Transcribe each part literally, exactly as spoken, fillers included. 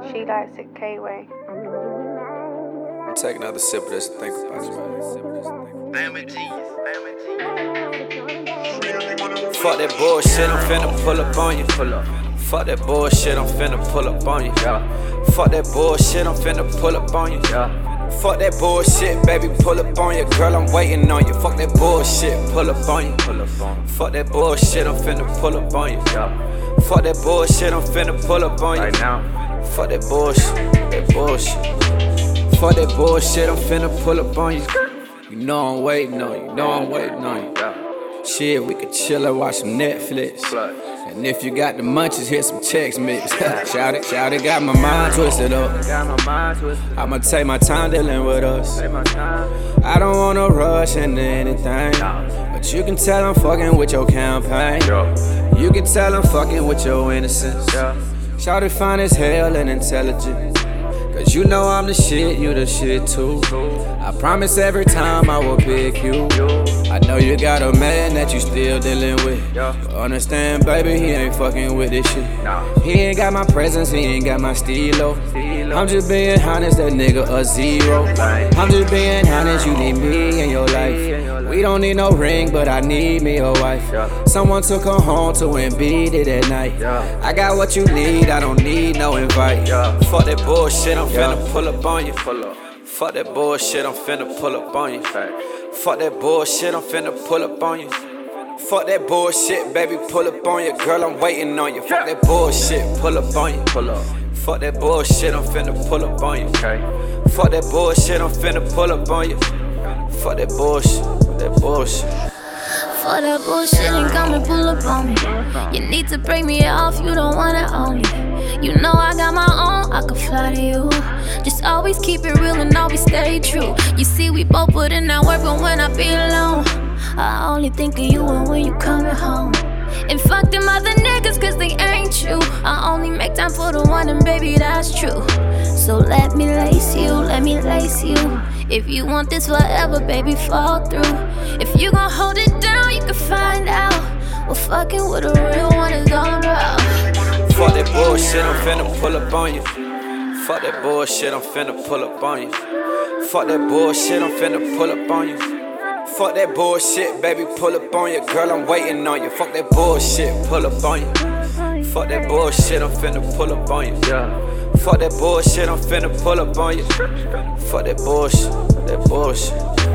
She likes it K-Way. Take another sip of this and think about you. Fuck that bullshit, I'm finna pull up on you. Pull up. Fuck that bullshit, I'm finna pull up on you. Yeah. Fuck that bullshit, I'm finna pull up on you. Yeah. Fuck that bullshit, baby, pull up on you. Girl, I'm waiting on you. Fuck that bullshit, pull up on you. Pull up on you. Fuck that bullshit, I'm finna pull up on you. Yeah. Fuck that bullshit, I'm finna pull up on you. Right now. Fuck that bullshit, that bullshit. Fuck that bullshit, I'm finna pull up on you. You know I'm waiting on you, you know I'm waiting on you. Yeah. Shit, we could chill and watch some Netflix. And if you got the munchies, here's some checks mix. Shout it, shout it, got my mind twisted up. I'ma take my time dealing with us. I don't wanna rush into anything, but you can tell I'm fucking with your campaign. You can tell I'm fucking with your innocence. Shout it fine as hell and intelligent. Cause you know I'm the shit, you the shit too. I promise every time I will pick you. I know you got a man that you still dealing with. But understand, baby, he ain't fucking with this shit. He ain't got my presence, he ain't got my stilo. I'm just being honest, that nigga a zero. I'm just being honest, you need me in your life. We don't need no ring, but I need me a wife. Someone took her home to Embiid it at night. I got what you need, I don't need no invite. Fuck that bullshit, I'm finna pull up on you. Fuck that bullshit, I'm finna pull up on you. Fuck that bullshit, I'm finna pull up on you. Fuck that bullshit, baby, pull up on you. Girl, I'm waiting on you. Fuck that bullshit, pull up on you. Pull up. Fuck that bullshit, I'm finna pull up on you. Fuck that bullshit, I'm finna pull up on you. Fuck that bullshit, that bullshit. Fuck that bullshit and come and pull up on me. You need to break me off, you don't wanna own me. You know I got my own, I could fly to you. Just always keep it real and always stay true. You see, we both put in that work, but when I be alone, I only think of you and when you coming home. And fuck them other niggas, cause they ain't you. I only make time for the one, and baby, that's true. So let me lace you, let me lace you. If you want this forever, baby, fall through. If you gon' hold it down, you can find out what fucking with a real one is all about. Fuck that bullshit, I'm finna pull up on you. Fuck that bullshit, I'm finna pull up on you. Fuck that bullshit, I'm finna pull up on you. Fuck that bullshit, baby, pull up on you. Girl, I'm waiting on you. Fuck that bullshit, pull up on you. Fuck that bullshit, I'm finna pull up on you. Fuck that bullshit, I'm finna pull up on you. Fuck that bullshit, that bullshit.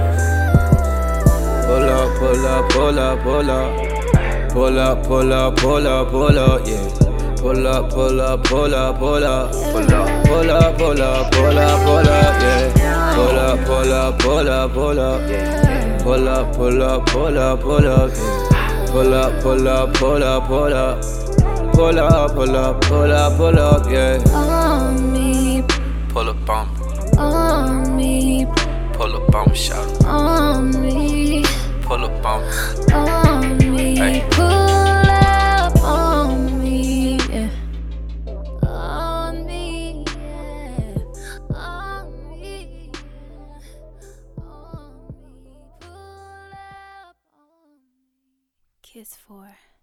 Pull up, pull up, pull up, pull up. Pull up, pull up, pull up, pull up, yeah. Pull up, pull up, pull up, pull up. Pull up, pull up, pull up, pull up, pull up, yeah. Pull up, pull up, pull up, pull up, yeah. Pull up, pull up, pull up, pull up, yeah. Pull up, pull up, pull up, pull up. Pull up, pull up, pull up, pull up, yeah. On me, pull up on me. On me, pull up on me, shout it. On me, pull up on me. On me, hey. Pull up on me, yeah. On me, yeah. On me, yeah. On me, pull up on me. Kiss four.